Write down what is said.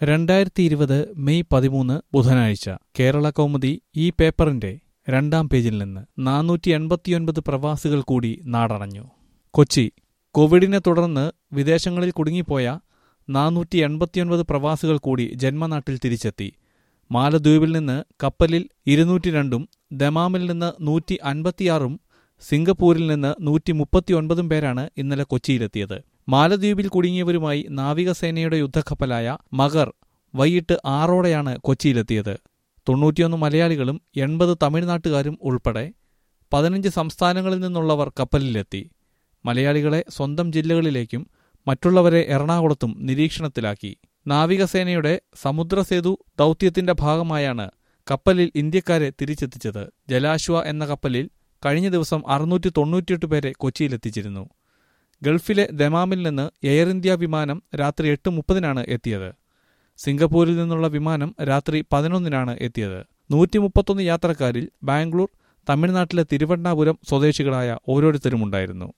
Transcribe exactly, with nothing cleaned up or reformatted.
രണ്ടായിരത്തി ഇരുപത് മെയ് പതിമൂന്ന് ബുധനാഴ്ച കേരള കൗമുദി ഈ പേപ്പറിന്റെ രണ്ടാം പേജിൽ നിന്ന് നാനൂറ്റി എൺപത്തിയൊൻപത് പ്രവാസികൾ കൂടി നാടണഞ്ഞു. കൊച്ചി. കോവിഡിനെ തുടർന്ന് വിദേശങ്ങളിൽ കുടുങ്ങിപ്പോയ നാനൂറ്റി എൺപത്തിയൊൻപത് പ്രവാസികൾ കൂടി ജന്മനാട്ടിൽ തിരിച്ചെത്തി. മാലദ്വീപിൽ നിന്ന് കപ്പലിൽ ഇരുന്നൂറ്റി രണ്ടും ദമാമിൽ നിന്ന് നൂറ്റി അൻപത്തിയാറും സിംഗപ്പൂരിൽ നിന്ന് നൂറ്റി മുപ്പത്തിയൊൻപതും പേരാണ് ഇന്നലെ കൊച്ചിയിലെത്തിയത്. മാലദ്വീപിൽ കുടുങ്ങിയവരുമായി നാവികസേനയുടെ യുദ്ധക്കപ്പലായ മഗർ വൈകിട്ട് ആറോടെയാണ് കൊച്ചിയിലെത്തിയത്. തൊണ്ണൂറ്റിയൊന്ന് മലയാളികളും എൺപത് തമിഴ്നാട്ടുകാരും ഉൾപ്പെടെ പതിനഞ്ച് സംസ്ഥാനങ്ങളിൽ നിന്നുള്ളവർ കപ്പലിലെത്തി. മലയാളികളെ സ്വന്തം ജില്ലകളിലേക്കും മറ്റുള്ളവരെ എറണാകുളത്തും നിരീക്ഷണത്തിലാക്കി. നാവികസേനയുടെ സമുദ്രസേതു ദൗത്യത്തിന്റെ ഭാഗമായാണ് കപ്പലിൽ ഇന്ത്യക്കാരെ തിരിച്ചെത്തിച്ചത്. ജലാശ്വ എന്ന കപ്പലിൽ കഴിഞ്ഞ ദിവസം അറുന്നൂറ്റി തൊണ്ണൂറ്റിയെട്ട് പേരെ കൊച്ചിയിലെത്തിച്ചിരുന്നു. ഗൾഫിലെ ദമാമിൽ നിന്ന് എയർ ഇന്ത്യ വിമാനം രാത്രി എട്ട് മുപ്പതിനാണ് എത്തിയത്. സിംഗപ്പൂരിൽ നിന്നുള്ള വിമാനം രാത്രി പതിനൊന്നിനാണ് എത്തിയത്. നൂറ്റി മുപ്പത്തൊന്ന് യാത്രക്കാരിൽ ബാംഗ്ലൂർ, തമിഴ്നാട്ടിലെ തിരുവണ്ണാപുരം സ്വദേശികളായ ഓരോരുത്തരുമുണ്ടായിരുന്നു.